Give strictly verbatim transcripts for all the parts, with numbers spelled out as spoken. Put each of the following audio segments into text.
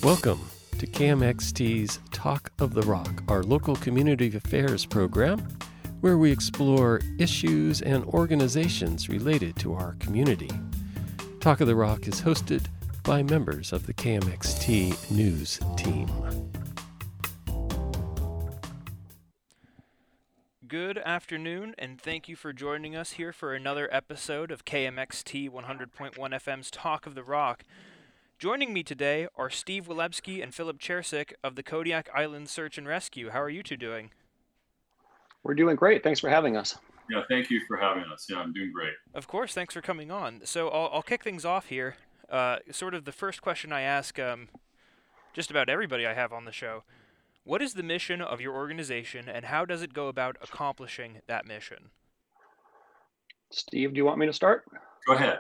Welcome to K M X T's Talk of the Rock, our local community affairs program, where we explore issues and organizations related to our community. Talk of the Rock is hosted by members of the K M X T News team. Good afternoon, and thank you for joining us here for another episode of K M X T one hundred point one F M's Talk of the Rock. Joining me today are Steve Wilebski and Philip Chersik of the Kodiak Island Search and Rescue. How are you two doing? We're doing great. Thanks for having us. Yeah, thank you for having us. Yeah, I'm doing great. Of course, thanks for coming on. So I'll, I'll kick things off here. Uh, sort of the first question I ask um, just about everybody I have on the show. What is the mission of your organization, and how does it go about accomplishing that mission? Steve, do you want me to start? Go ahead.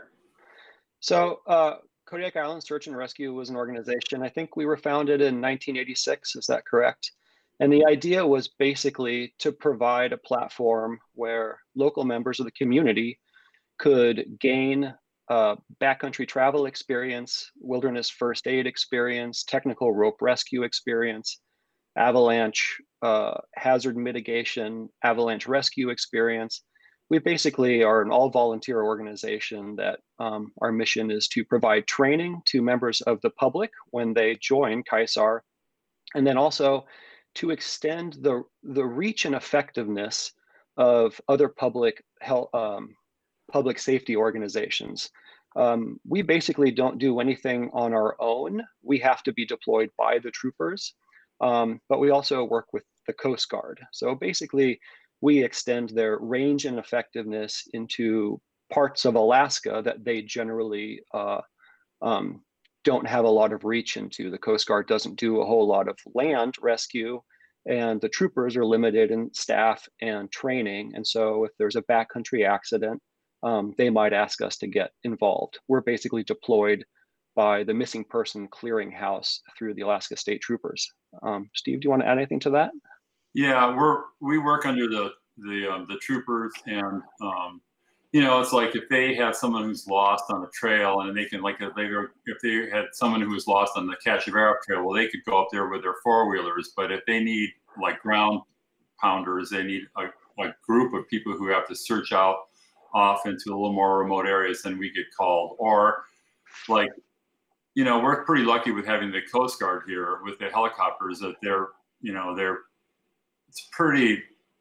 So uh, Kodiak Island Search and Rescue was an organization. I think we were founded in nineteen eighty-six. Is that correct? And the idea was basically to provide a platform where local members of the community could gain uh, backcountry travel experience, wilderness first aid experience, technical rope rescue experience, avalanche uh, hazard mitigation, avalanche rescue experience. We basically are an all-volunteer organization that um, our mission is to provide training to members of the public when they join K I S A R, and then also to extend the, the reach and effectiveness of other public health, um, public safety organizations. Um, we basically don't do anything on our own. We have to be deployed by the troopers, um, but we also work with the Coast Guard. So basically, we extend their range and effectiveness into parts of Alaska that they generally uh, um, don't have a lot of reach into. The Coast Guard doesn't do a whole lot of land rescue, and the troopers are limited in staff and training. And so if there's a backcountry accident, um, they might ask us to get involved. We're basically deployed by the Missing Person Clearinghouse through the Alaska State Troopers. Um, Steve, do you want to add anything to that? Yeah, we're we work under the the um, the troopers, and um, you know, it's like if they have someone who's lost on a trail, and they can, like, if they were, if they had someone who was lost on the Cachevero Trail, well, they could go up there with their four wheelers. But if they need like ground pounders, they need a, a group of people who have to search out off into a little more remote areas, then we get called. Or like, you know, we're pretty lucky with having the Coast Guard here with the helicopters that they're, you know, they're it's pretty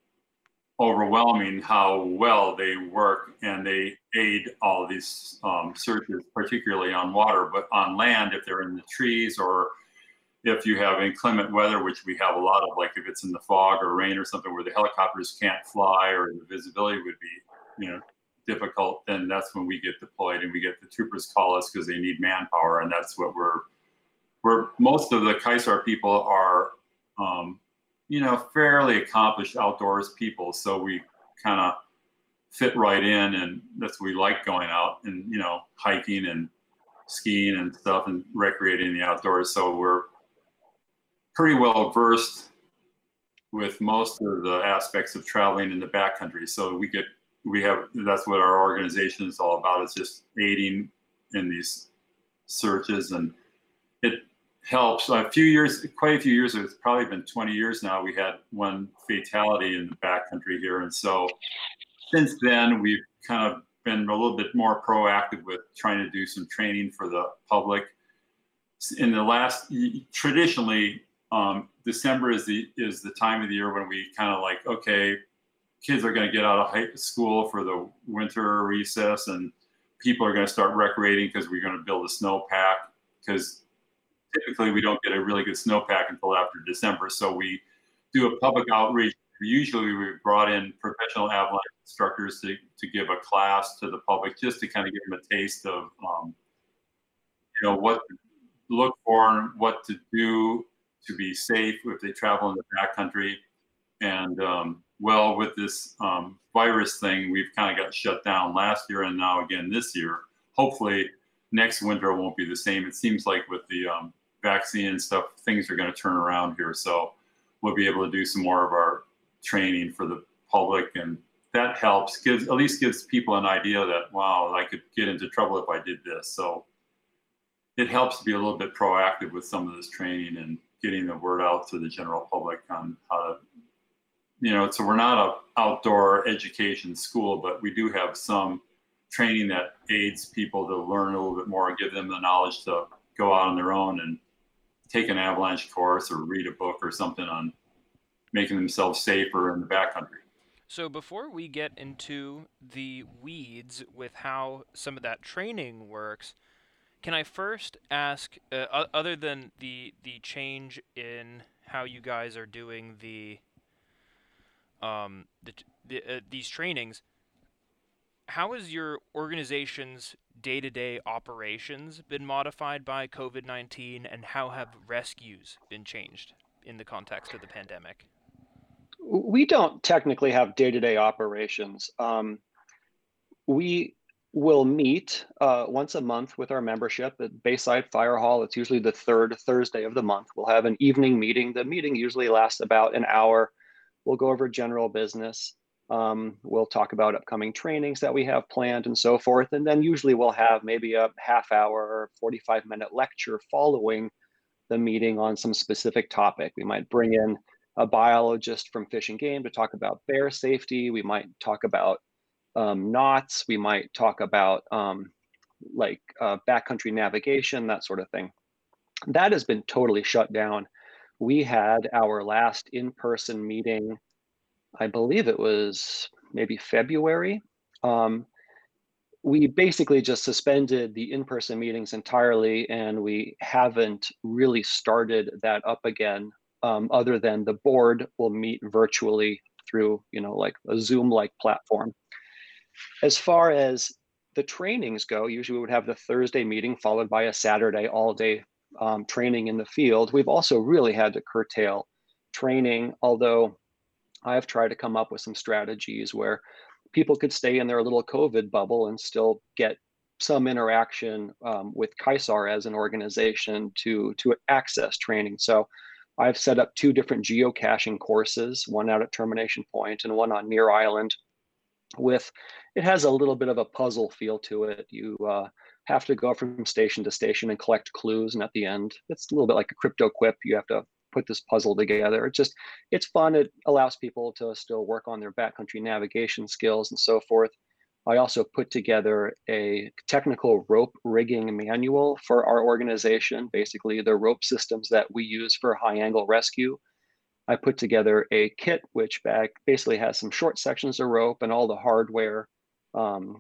overwhelming how well they work, and they aid all of these um, searches, particularly on water. But on land, if they're in the trees, or if you have inclement weather, which we have a lot of, like if it's in the fog or rain or something where the helicopters can't fly or the visibility would be, you know, difficult, then that's when we get deployed, and we get the troopers call us because they need manpower, and that's what we're, we're most of the K I S A R people are, um, you know, fairly accomplished outdoors people. So we kind of fit right in, and that's what we like, going out and, you know, hiking and skiing and stuff and recreating in the outdoors. So we're pretty well versed with most of the aspects of traveling in the backcountry. So we get, we have, that's what our organization is all about. It's just aiding in these searches, and it helps. A few years, quite a few years, it's probably been twenty years now, we had one fatality in the backcountry here. And so since then, we've kind of been a little bit more proactive with trying to do some training for the public. In the last, traditionally, um, December is the is the time of the year when we kind of like, okay, kids are going to get out of high school for the winter recess, and people are going to start recreating because we're going to build a snowpack, because typically we don't get a really good snowpack until after December. So we do a public outreach. Usually we've brought in professional avalanche instructors to, to give a class to the public, just to kind of give them a taste of, um, you know, what to look for and what to do to be safe if they travel in the backcountry. And um, well, with this um, virus thing, we've kind of got shut down last year and now again this year. Hopefully next winter won't be the same. It seems like with the um, vaccine and stuff, things are going to turn around here. So we'll be able to do some more of our training for the public, and that helps, gives, at least gives people an idea that, wow, I could get into trouble if I did this. So it helps to be a little bit proactive with some of this training and getting the word out to the general public on how to, you know, so we're not a outdoor education school, but we do have some training that aids people to learn a little bit more and give them the knowledge to go out on their own and take an avalanche course or read a book or something on making themselves safer in the backcountry. So before we get into the weeds with how some of that training works, can I first ask, uh, other than the the change in how you guys are doing the um the, the uh, these trainings, how has your organization's day-to-day operations been modified by COVID nineteen, and how have rescues been changed in the context of the pandemic? We don't technically have day-to-day operations. Um, we will meet uh, once a month with our membership at Bayside Fire Hall. It's usually the third Thursday of the month. We'll have an evening meeting. The meeting usually lasts about an hour. We'll go over general business. Um, we'll talk about upcoming trainings that we have planned and so forth. And then usually we'll have maybe a half hour or forty-five minute lecture following the meeting on some specific topic. We might bring in a biologist from Fish and Game to talk about bear safety. We might talk about um, knots. We might talk about um, like uh, backcountry navigation, that sort of thing. That has been totally shut down. We had our last in-person meeting, I believe it was maybe February. Um, we basically just suspended the in-person meetings entirely, and we haven't really started that up again, um, other than the board will meet virtually through, you know, like a Zoom-like platform. As far as the trainings go, usually we would have the Thursday meeting followed by a Saturday all-day um, training in the field. We've also really had to curtail training, although I've tried to come up with some strategies where people could stay in their little COVID bubble and still get some interaction um, with KYSAR as an organization to, to access training. So I've set up two different geocaching courses, one out at Termination Point and one on Near Island. With it has a little bit of a puzzle feel to it. You uh, have to go from station to station and collect clues, and at the end, it's a little bit like a crypto quip. You have to put this puzzle together. It's just, it's fun. It allows people to still work on their backcountry navigation skills and so forth. I also put together a technical rope rigging manual for our organization, basically the rope systems that we use for high angle rescue. I put together a kit which back basically has some short sections of rope and all the hardware um,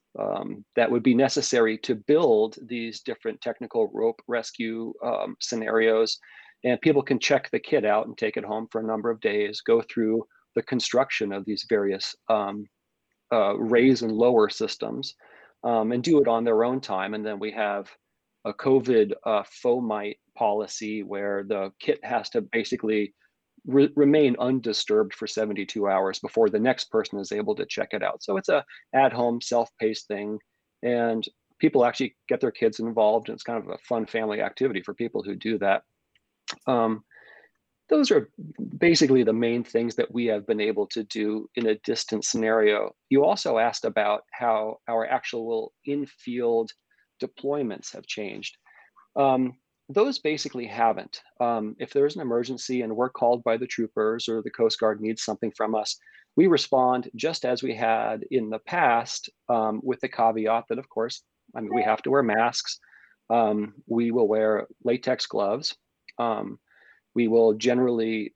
um, that would be necessary to build these different technical rope rescue um, scenarios. And people can check the kit out and take it home for a number of days, go through the construction of these various um, uh, raise and lower systems, um, and do it on their own time. And then we have a COVID uh, FOMITE policy where the kit has to basically re remain undisturbed for seventy-two hours before the next person is able to check it out. So it's a at-home, self-paced thing. And people actually get their kids involved. And it's kind of a fun family activity for people who do that. Um, those are basically the main things that we have been able to do in a distance scenario. You also asked about how our actual in-field deployments have changed. Um, those basically haven't. Um, if there's an emergency and we're called by the troopers or the Coast Guard needs something from us, we respond just as we had in the past, um, with the caveat that, of course, I mean, we have to wear masks. Um, we will wear latex gloves. Um, we will generally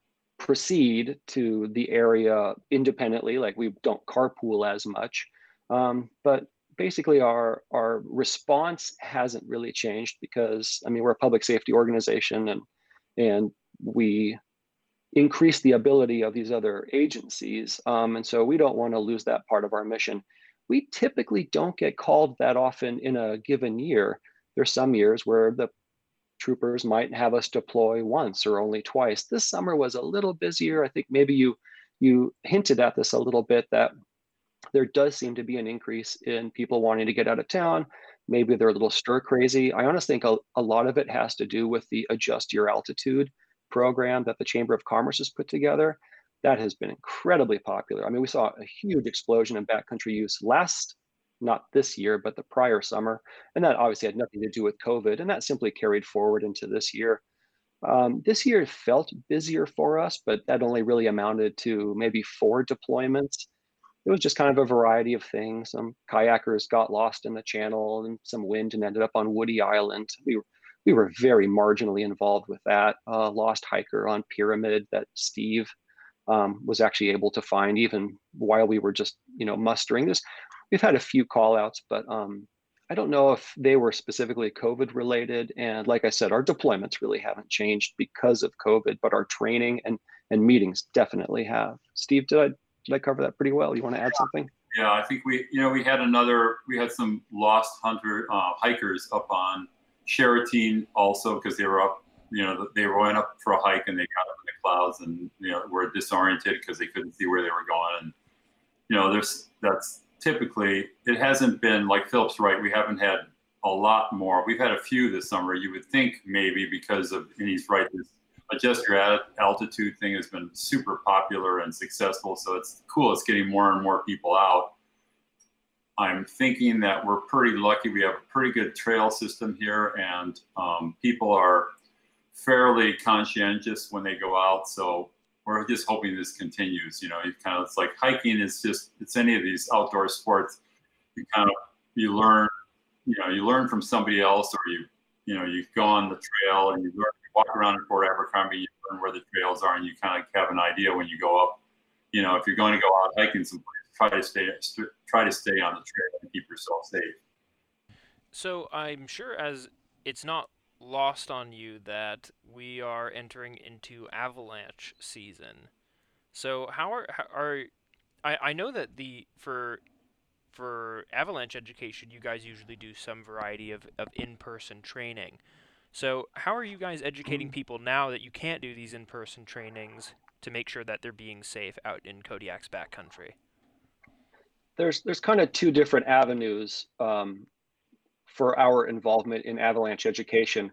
proceed to the area independently, like we don't carpool as much. Um, but basically our, our response hasn't really changed because, I mean, we're a public safety organization, and, and we increase the ability of these other agencies. Um, and so we don't want to lose that part of our mission. We typically don't get called that often in a given year. There's some years where the troopers might have us deploy once or only twice. This summer was a little busier. I think maybe you you hinted at this a little bit, that there does seem to be an increase in people wanting to get out of town. Maybe they're a little stir crazy. I honestly think a, a lot of it has to do with the Adjust Your Altitude program that the Chamber of Commerce has put together. That has been incredibly popular. I mean, we saw a huge explosion in backcountry use last not this year, but the prior summer. And that obviously had nothing to do with COVID, and that simply carried forward into this year. Um, this year felt busier for us, but that only really amounted to maybe four deployments. It was just kind of a variety of things. Some kayakers got lost in the channel and some wind and ended up on Woody Island. We were, we were very marginally involved with that. Uh, lost hiker on Pyramid that Steve um, was actually able to find even while we were just, you know, mustering this. We've had a few call outs, but um, I don't know if they were specifically COVID related. And like I said, our deployments really haven't changed because of COVID, but our training and, and meetings definitely have. Steve, did I, did I cover that pretty well? You want to add something? Yeah, I think we, you know, we had another, we had some lost hunter uh, hikers up on Cheratine also, because they were up, you know, they went up for a hike and they got up in the clouds and, you know, were disoriented because they couldn't see where they were going. And, you know, there's, that's typically, it hasn't been, like Philip's right, we haven't had a lot more. We've had a few this summer. You would think maybe because of, and he's right, this adjust your altitude thing has been super popular and successful. So it's cool. It's getting more and more people out. I'm thinking that we're pretty lucky. We have a pretty good trail system here, and um, people are fairly conscientious when they go out. So we're just hoping this continues. You know, you kind of, it's like hiking is just, it's any of these outdoor sports. You kind of, you learn, you know, you learn from somebody else, or you, you know, you go on the trail and you learn, you walk around in Fort Abercrombie, you learn where the trails are, and you kind of have an idea when you go up. You know, if you're going to go out hiking someplace, try to stay, try to stay on the trail and keep yourself safe. So I'm sure as it's not lost on you that we are entering into avalanche season. So how are, how are I, I know that the for for avalanche education you guys usually do some variety of, of in-person training. So how are you guys educating people now that you can't do these in-person trainings to make sure that they're being safe out in Kodiak's backcountry? There's there's kind of two different avenues um, for our involvement in avalanche education.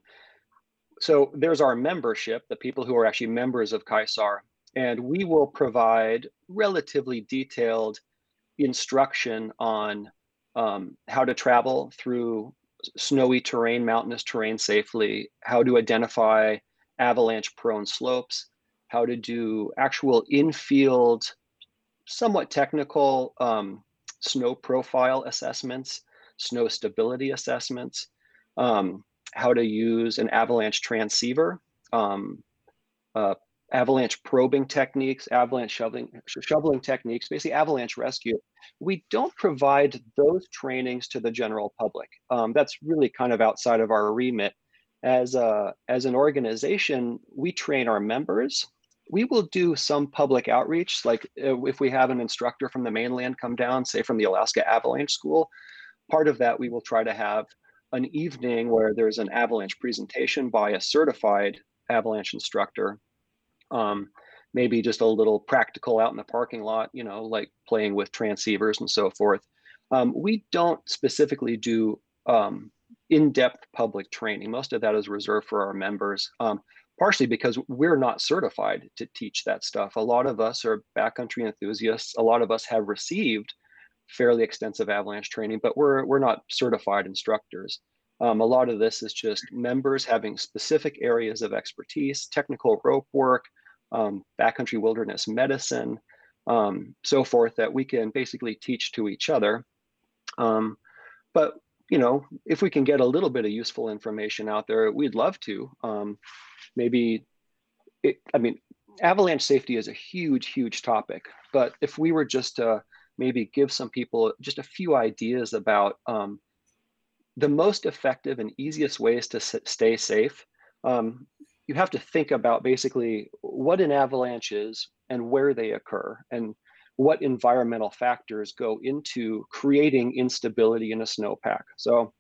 So there's our membership, the people who are actually members of KAISAR, and we will provide relatively detailed instruction on um, how to travel through snowy terrain, mountainous terrain safely, how to identify avalanche prone slopes, how to do actual in-field, somewhat technical um, snow profile assessments, snow stability assessments, um, how to use an avalanche transceiver, um, uh, avalanche probing techniques, avalanche shoveling, shoveling techniques, basically avalanche rescue. We don't provide those trainings to the general public. Um, that's really kind of outside of our remit. As, a, as an organization, we train our members. We will do some public outreach, like if we have an instructor from the mainland come down, say from the Alaska Avalanche School, part of that we will try to have an evening where there's an avalanche presentation by a certified avalanche instructor. Um, maybe just a little practical out in the parking lot, you know, like playing with transceivers and so forth. Um, we don't specifically do um, in-depth public training. Most of that is reserved for our members. Um, partially because we're not certified to teach that stuff. A lot of us are backcountry enthusiasts. A lot of us have received fairly extensive avalanche training, but we're, we're not certified instructors. Um, a lot of this is just members having specific areas of expertise, technical rope work, um, backcountry wilderness medicine, um, so forth, that we can basically teach to each other. Um, but, you know, if we can get a little bit of useful information out there, we'd love to. Um, maybe, it, I mean, avalanche safety is a huge, huge topic, but if we were just to maybe give some people just a few ideas about um, the most effective and easiest ways to s- stay safe, um, you have to think about basically what an avalanche is and where they occur and what environmental factors go into creating instability in a snowpack. So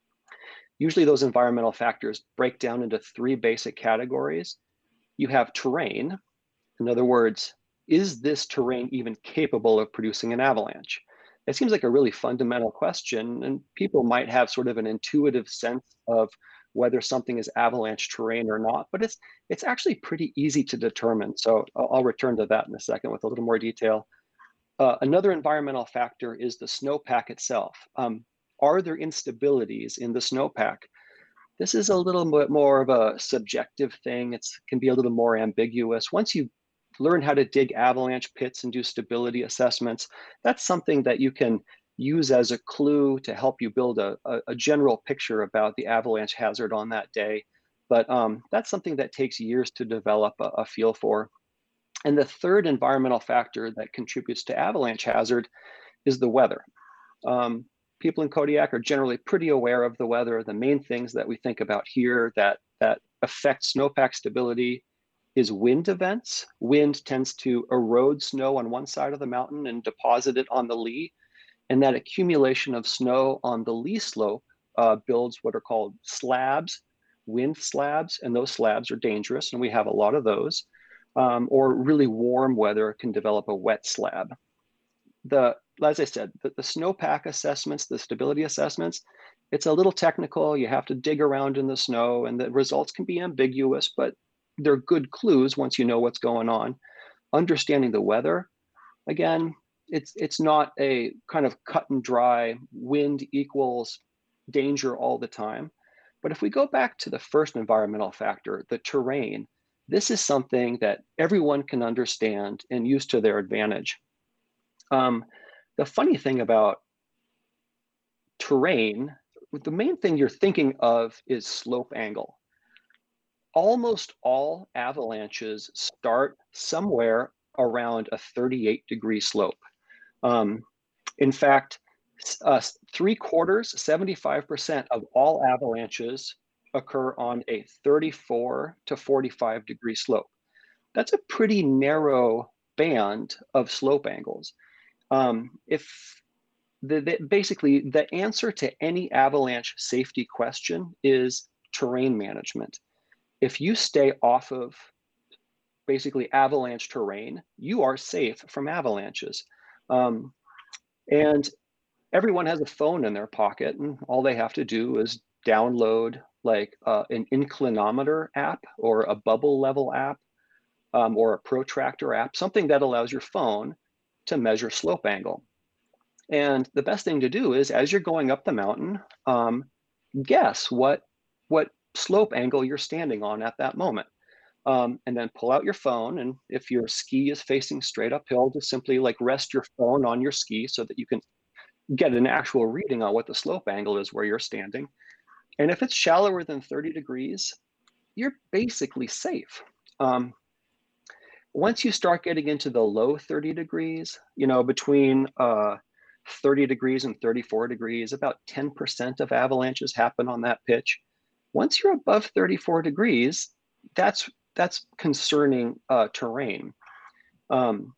usually those environmental factors break down into three basic categories. You have terrain. In other words, is this terrain even capable of producing an avalanche? It seems like a really fundamental question, and people might have sort of an intuitive sense of whether something is avalanche terrain or not, but it's it's actually pretty easy to determine. So I'll, I'll return to that in a second with a little more detail. Uh, another environmental factor is the snowpack itself. Um, are there instabilities in the snowpack? This is a little bit more of a subjective thing. It can be a little more ambiguous. Once you learn how to dig avalanche pits and do stability assessments, that's something that you can use as a clue to help you build a, a, a general picture about the avalanche hazard on that day. But um, that's something that takes years to develop a, a feel for. And the third environmental factor that contributes to avalanche hazard is the weather. Um, people in Kodiak are generally pretty aware of the weather. The main things that we think about here that, that affect snowpack stability is wind events. Wind tends to erode snow on one side of the mountain and deposit it on the lee. And that accumulation of snow on the lee slope uh, builds what are called slabs, wind slabs, and those slabs are dangerous, and we have a lot of those. Um, or really warm weather can develop a wet slab. The, as I said, the, the snowpack assessments, the stability assessments, it's a little technical. You have to dig around in the snow, and the results can be ambiguous, but they're good clues once you know what's going on. Understanding the weather, again, it's it's not a kind of cut and dry wind equals danger all the time. But if we go back to the first environmental factor, the terrain, this is something that everyone can understand and use to their advantage. Um, the funny thing about terrain, the main thing you're thinking of is slope angle. Almost all avalanches start somewhere around a thirty-eight degree slope. Um, in fact, uh, three quarters, seventy-five percent of all avalanches occur on a thirty-four to forty-five degree slope. That's a pretty narrow band of slope angles. Um, if the, the, basically the answer to any avalanche safety question is terrain management. If you stay off of basically avalanche terrain, you are safe from avalanches. Um, and everyone has a phone in their pocket, and all they have to do is download like uh, an inclinometer app or a bubble level app um, or a protractor app, something that allows your phone to measure slope angle. And the best thing to do is, as you're going up the mountain, um, guess what, what slope angle you're standing on at that moment. Um, and then pull out your phone. And if your ski is facing straight uphill, just simply like rest your phone on your ski so that you can get an actual reading on what the slope angle is where you're standing. And if it's shallower than thirty degrees, you're basically safe. Um, once you start getting into the low thirty degrees, you know, between uh, thirty degrees and thirty-four degrees, about ten percent of avalanches happen on that pitch. Once you're above thirty-four degrees, that's that's concerning uh, terrain. Um,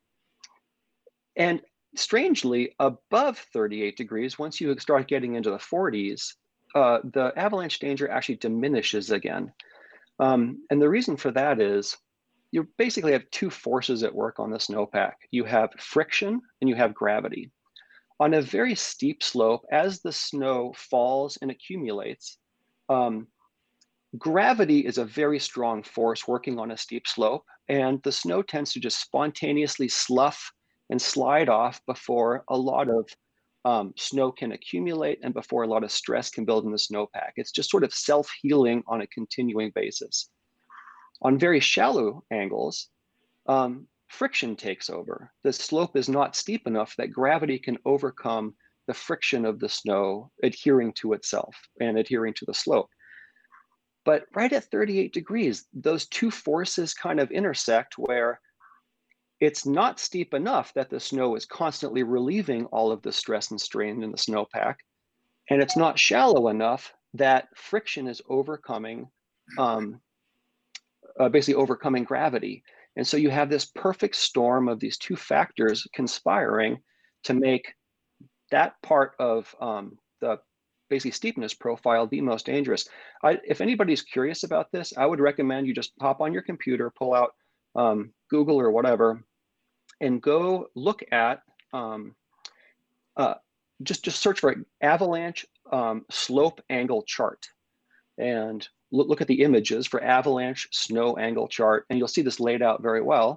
and strangely, above thirty-eight degrees, once you start getting into the forties, uh, the avalanche danger actually diminishes again. Um, and the reason for that is you basically have two forces at work on the snowpack. You have friction and you have gravity. On a very steep slope, as the snow falls and accumulates, um, gravity is a very strong force working on a steep slope, and the snow tends to just spontaneously slough and slide off before a lot of um, snow can accumulate and before a lot of stress can build in the snowpack. It's just sort of self-healing on a continuing basis. On very shallow angles, um, friction takes over. The slope is not steep enough that gravity can overcome the friction of the snow adhering to itself and adhering to the slope. But right at thirty-eight degrees, those two forces kind of intersect where it's not steep enough that the snow is constantly relieving all of the stress and strain in the snowpack. And it's not shallow enough that friction is overcoming, um, uh, basically overcoming gravity. And so you have this perfect storm of these two factors conspiring to make that part of um, the basically steepness profile the most dangerous. I, if anybody's curious about this, I would recommend you just hop on your computer, pull out um, Google or whatever, and go look at, um, uh, just, just search for avalanche um, slope angle chart. And look, look at the images for avalanche snow angle chart, and you'll see this laid out very well.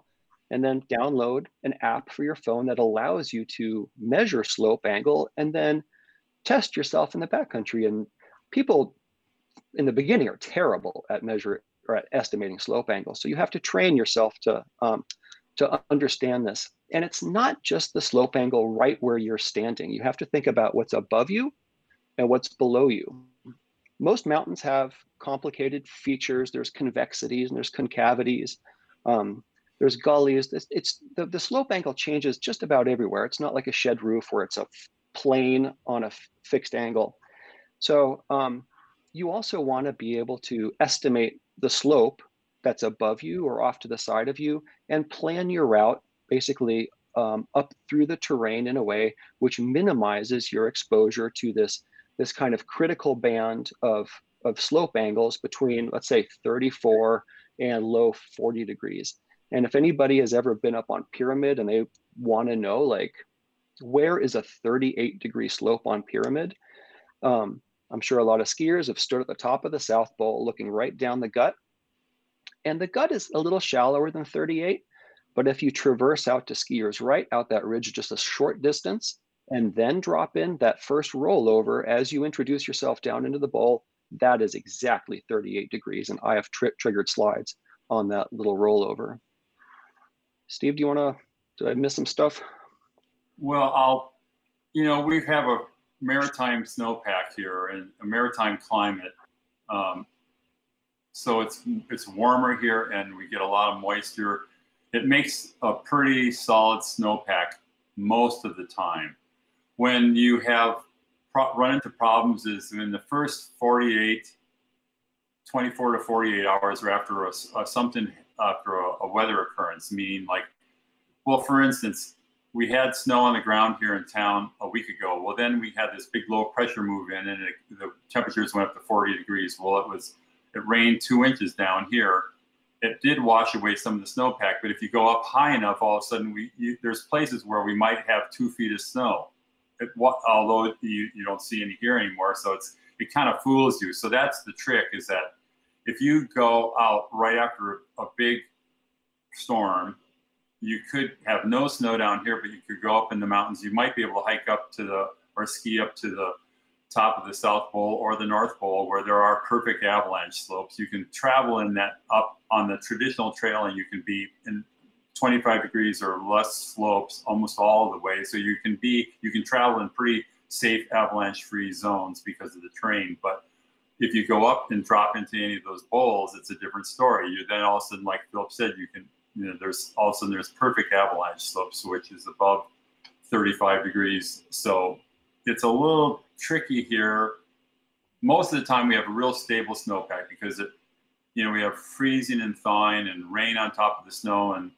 and then download an app for your phone that allows you to measure slope angle and then test yourself in the backcountry. And people in the beginning are terrible at measuring or at estimating slope angle. So you have to train yourself to, um, to understand this. And it's not just the slope angle right where you're standing. You have to think about what's above you and what's below you. Most mountains have complicated features. There's convexities and there's concavities. Um, there's gullies. It's, it's the, the slope angle changes just about everywhere. It's not like a shed roof where it's a plane on a f- fixed angle. So um, you also want to be able to estimate the slope that's above you or off to the side of you and plan your route basically um, up through the terrain in a way which minimizes your exposure to this, this kind of critical band of, of slope angles between, let's say, thirty-four and low forty degrees. And if anybody has ever been up on Pyramid and they want to know, like, where is a thirty-eight degree slope on Pyramid? Um, I'm sure a lot of skiers have stood at the top of the South Bowl looking right down the gut. And the gut is a little shallower than thirty-eight. But if you traverse out to skiers right out that ridge just a short distance and then drop in that first rollover as you introduce yourself down into the bowl, that is exactly thirty-eight degrees. And I have tri- triggered slides on that little rollover. Steve, do you want to, did I miss some stuff? Well, I'll, you know, we have a maritime snowpack here and a maritime climate. Um, so it's it's warmer here and we get a lot of moisture. It makes a pretty solid snowpack most of the time. When you have pro- run into problems is in the first forty-eight, twenty-four to forty-eight hours or after a, a something after a, a weather occurrence, meaning like, well, for instance, we had snow on the ground here in town a week ago. Well, then we had this big low pressure move in and it, the temperatures went up to forty degrees. Well, it was, it rained two inches down here. It did wash away some of the snowpack, but if you go up high enough, all of a sudden we, you, there's places where we might have two feet of snow. It, although you, you don't see any here anymore. So it's, it kind of fools you. So that's the trick, is that if you go out right after a big storm, you could have no snow down here, but you could go up in the mountains. You might be able to hike up to the, or ski up to the top of the South Bowl or the North Bowl where there are perfect avalanche slopes. You can travel in that up on the traditional trail and you can be in twenty-five degrees or less slopes almost all the way. So you can be, you can travel in pretty safe avalanche free zones because of the terrain. But if you go up and drop into any of those bowls, it's a different story. You then all of a sudden, like Philip said, you can, you know, there's all of a sudden there's perfect avalanche slopes, which is above thirty-five degrees. So it's a little tricky here. Most of the time we have a real stable snowpack because it, you know, we have freezing and thawing and rain on top of the snow, and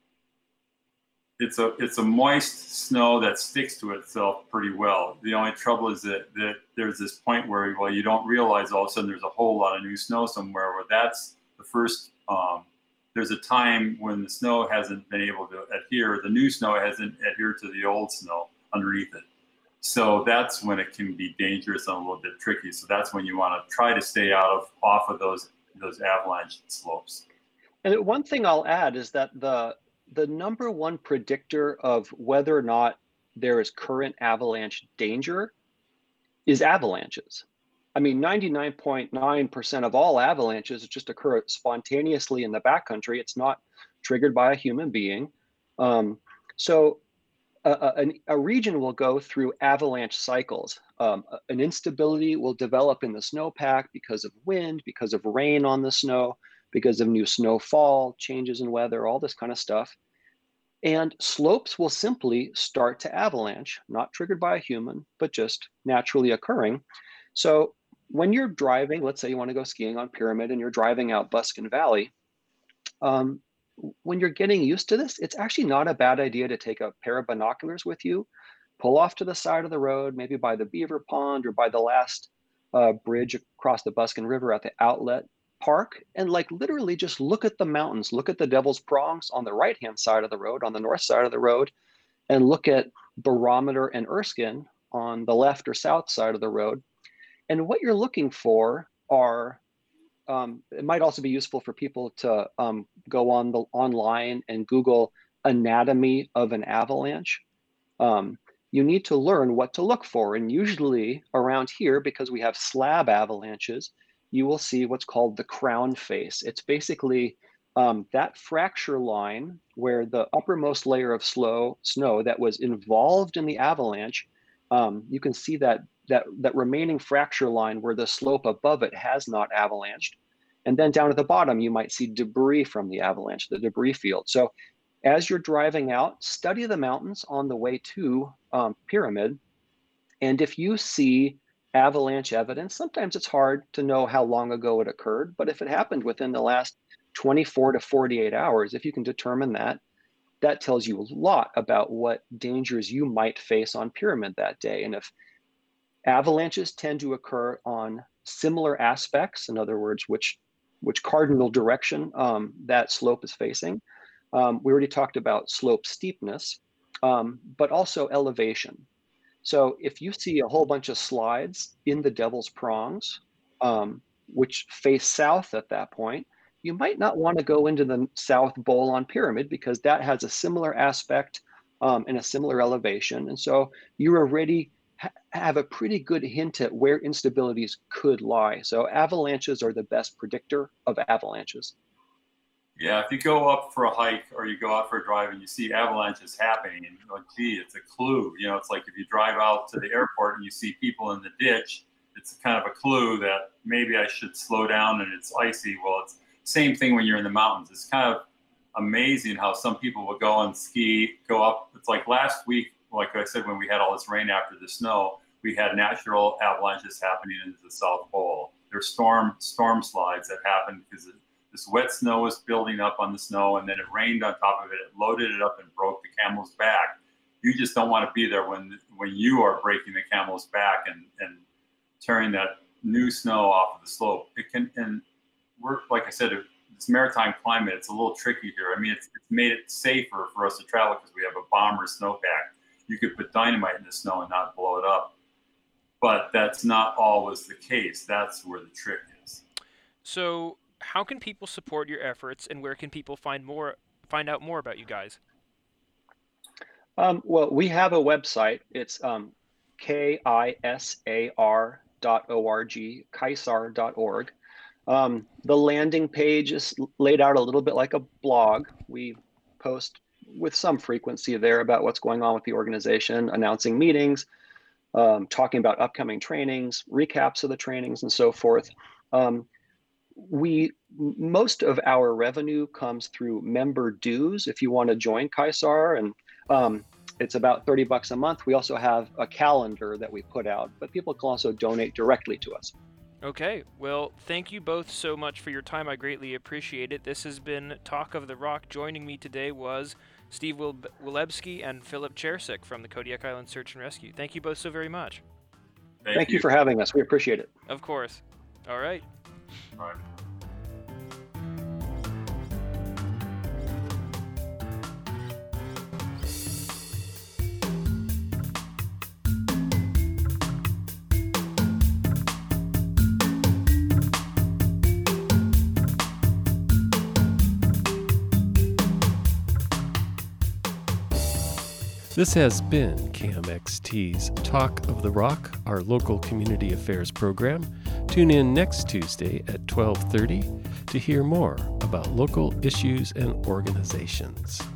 it's a it's a moist snow that sticks to itself pretty well. The only trouble is that, that there's this point where, well, you don't realize all of a sudden there's a whole lot of new snow somewhere, where that's the first, um, there's a time when the snow hasn't been able to adhere, the new snow hasn't adhered to the old snow underneath it. So that's when it can be dangerous and a little bit tricky. So that's when you want to try to stay out of, off of those, those avalanche slopes. And one thing I'll add is that the, the number one predictor of whether or not there is current avalanche danger is avalanches. I mean, ninety-nine point nine percent of all avalanches just occur spontaneously in the backcountry. It's not triggered by a human being. Um, so a, a, a region will go through avalanche cycles. Um, an instability will develop in the snowpack because of wind, because of rain on the snow, because of new snowfall, changes in weather, all this kind of stuff. And slopes will simply start to avalanche, not triggered by a human, but just naturally occurring. So when you're driving, let's say you want to go skiing on Pyramid and you're driving out Buskin Valley, um, when you're getting used to this, it's actually not a bad idea to take a pair of binoculars with you, pull off to the side of the road, maybe by the Beaver Pond or by the last uh, bridge across the Buskin River at the outlet park, and like literally just look at the mountains, look at the Devil's Prongs on the right-hand side of the road, on the north side of the road, and look at Barometer and Erskine on the left or south side of the road. And what you're looking for are, um, it might also be useful for people to um, go on the online and Google anatomy of an avalanche, um, you need to learn what to look for. And usually around here, because we have slab avalanches, you will see what's called the crown face. It's basically um, that fracture line where the uppermost layer of slow snow that was involved in the avalanche, um, you can see that, that, that remaining fracture line where the slope above it has not avalanched. And then down at the bottom, you might see debris from the avalanche, the debris field. So as you're driving out, study the mountains on the way to um, Pyramid. And if you see avalanche evidence, sometimes it's hard to know how long ago it occurred, but if it happened within the last twenty-four to forty-eight hours, if you can determine that, that tells you a lot about what dangers you might face on Pyramid that day. And if avalanches tend to occur on similar aspects, in other words, which, which cardinal direction um, that slope is facing, um, we already talked about slope steepness, um, but also elevation. So if you see a whole bunch of slides in the Devil's Prongs, um, which face south at that point, you might not want to go into the South Bowl on Pyramid because that has a similar aspect um, and a similar elevation. And so you already ha- have a pretty good hint at where instabilities could lie. So avalanches are the best predictor of avalanches. Yeah, if you go up for a hike or you go out for a drive and you see avalanches happening and you go, gee, it's a clue. You know, it's like if you drive out to the airport and you see people in the ditch, it's kind of a clue that maybe I should slow down and it's icy. Well, it's the same thing when you're in the mountains. It's kind of amazing how some people will go and ski, go up. It's like last week, like I said, when we had all this rain after the snow, we had natural avalanches happening into the South Pole. There's storm storm slides that happened because it, this wet snow was building up on the snow, and then it rained on top of it. It loaded it up and broke the camel's back. You just don't want to be there when when you are breaking the camel's back and, and tearing that new snow off of the slope. It can, and we're, like I said, this maritime climate, it's a little tricky here. I mean, it's, it's made it safer for us to travel because we have a bomber snowpack. You could put dynamite in the snow and not blow it up. But that's not always the case. That's where the trick is. So how can people support your efforts, and where can people find more, find out more about you guys? Um, well, we have a website. It's um, K I S A R dot O R G, kaisar dot org. Um, the landing page is laid out a little bit like a blog. We post with some frequency there about what's going on with the organization, announcing meetings, um, talking about upcoming trainings, recaps of the trainings, and so forth. Um, we most of our revenue comes through member dues. If you want to join Kaisar, and um, it's about thirty bucks a month. We also have a calendar that we put out, but people can also donate directly to us. Okay, well, thank you both so much for your time. I greatly appreciate it. This has been Talk of the Rock. Joining me today was Steve Wil- Wilebski and Philip Chersik from the Kodiak Island Search and Rescue. Thank you both so very much. Thank, Thank you. you for having us. We appreciate it. Of course. All right. All right. This has been K M X T's Talk of the Rock, our local community affairs program. Tune in next Tuesday at twelve thirty to hear more about local issues and organizations.